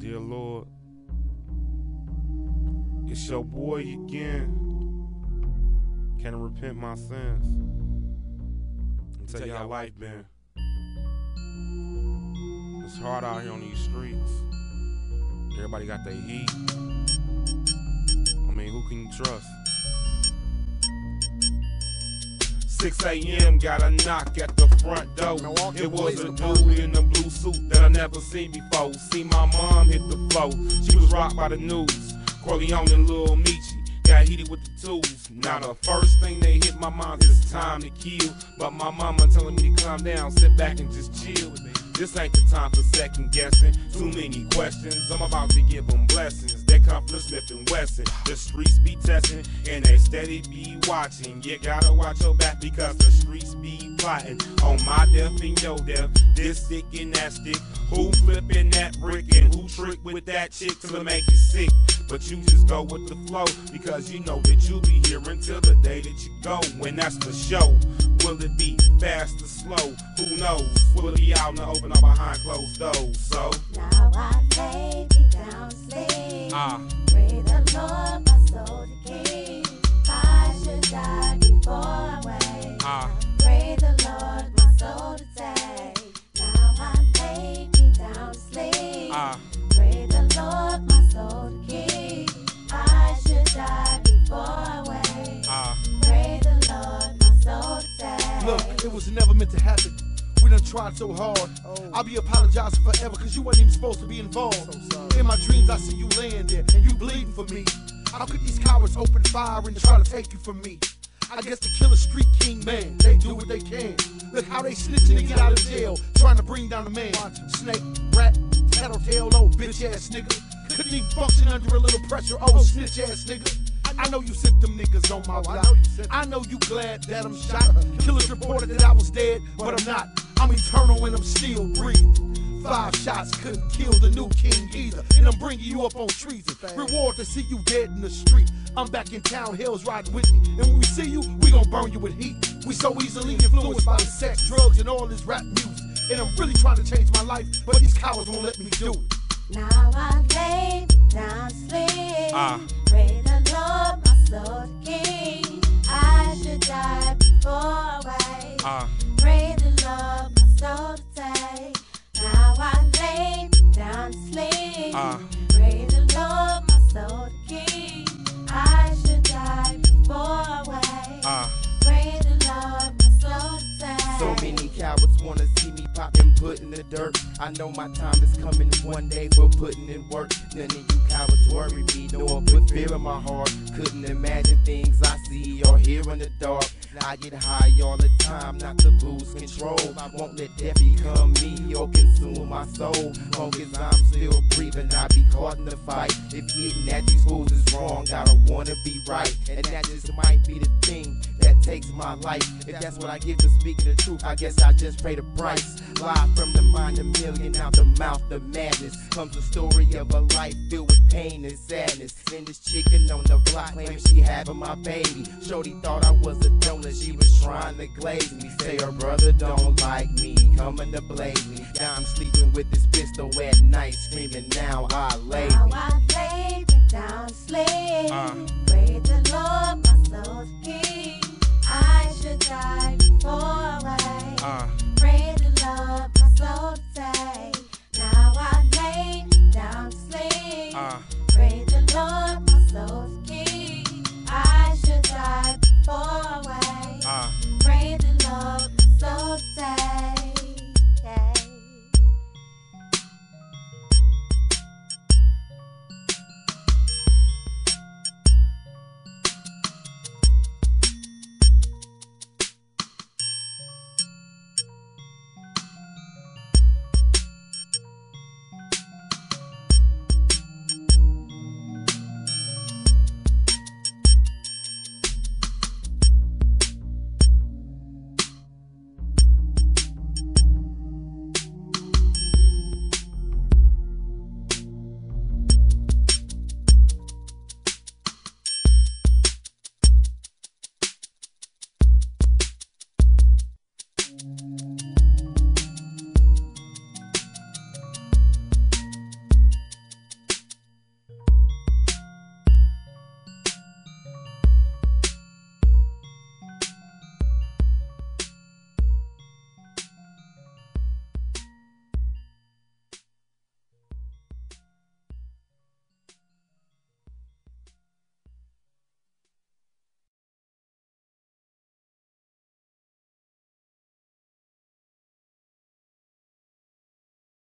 Dear Lord, it's your boy again. Can I repent my sins? And tell you how life been. It's hard out here on these streets. Everybody got their heat. I mean, who can you trust? 6 a.m. got a knock at the front door. It was a dude in a blue suit that I never seen before. See my mom hit the floor. She was rocked by the news. Corleone and Lil Michi got heated with the tools. Now the first thing they hit my mind is time to kill. But my mama telling me to calm down, sit back and just chill. This ain't the time for second guessing. Too many questions. I'm about to give them blessings. They come from Smith & Wesson. The streets be testing and they steady be watching. You gotta watch your back because the streets be plotting on my death and your death. This stick and that stick. Who flipping that brick and who trick with that chick till it make you sick? But you just go with the flow because you know that you'll be here until the day that you go. When that's the show, will it be fast or slow? Who knows? Will it be out in the open or behind closed doors? So now I lay me down to sleep. Pray the Lord my soul to keep. I should die before I wake. Pray the Lord my soul to take. Now I lay me down to sleep. Pray the Lord my soul to keep. I should die before I wake. Pray the Lord my soul to take. Look, it was never meant to happen. We done tried so hard. I'll be apologizing forever cause you wasn't even supposed to be involved. In my dreams I see you laying there and you bleeding for me. How could these cowards open fire and try to take you from me? I guess the killer street king man, they do what they can. Look how they snitching to get out of jail, trying to bring down a man. Snake, rat, tattletale, old bitch ass nigga. Couldn't even function under a little pressure, old snitch ass nigga. I know you sent them niggas on my block. I know you glad that I'm shot. Killers reported that I was dead, but I'm not. I'm eternal and I'm still breathing. 5 shots couldn't kill the new king either. And I'm bringing you up on treason. Reward to see you dead in the street. I'm back in town, hell's riding with me. And when we see you, we gon' burn you with heat. We so easily influenced by the sex, drugs, and all this rap music. And I'm really trying to change my life, but these cowards won't let me do it. Now I lay down to sleep. Pray the Lord my soul to keep. I should die before I wake. Pray the Lord my soul to take. Now I lay down to sleep. Pray the Lord my soul to keep. I should die before I wake. Pray the Lord my soul to take. So many cowards wanna see me pop and put in the dirt. I know my time is coming one day for putting in work. None of you cowards worry me, nor put fear in my heart. Couldn't imagine things I see or hear in the dark. I get high all the time, not to lose control. I won't let death become me or consume my soul. Long as I'm still breathing, I be caught in the fight. If getting at these fools is wrong, I don't wanna be right. And that just might be the thing that takes my life. If that's what I get for speaking the truth, I guess I just pay the price. Live from the mind a million, out the mouth of madness. Comes the story of a life filled with pain and sadness. And this chicken on the block claiming she having my baby. Shorty thought I was a donut, she was trying to glaze me. Say her brother don't like me, coming to blaze me. Now I'm sleeping with this pistol at night, screaming now I lay me. Now I lay me down to sleep. Pray the Lord my soul to keep. I should die before I wake. Pray the Lord my soul to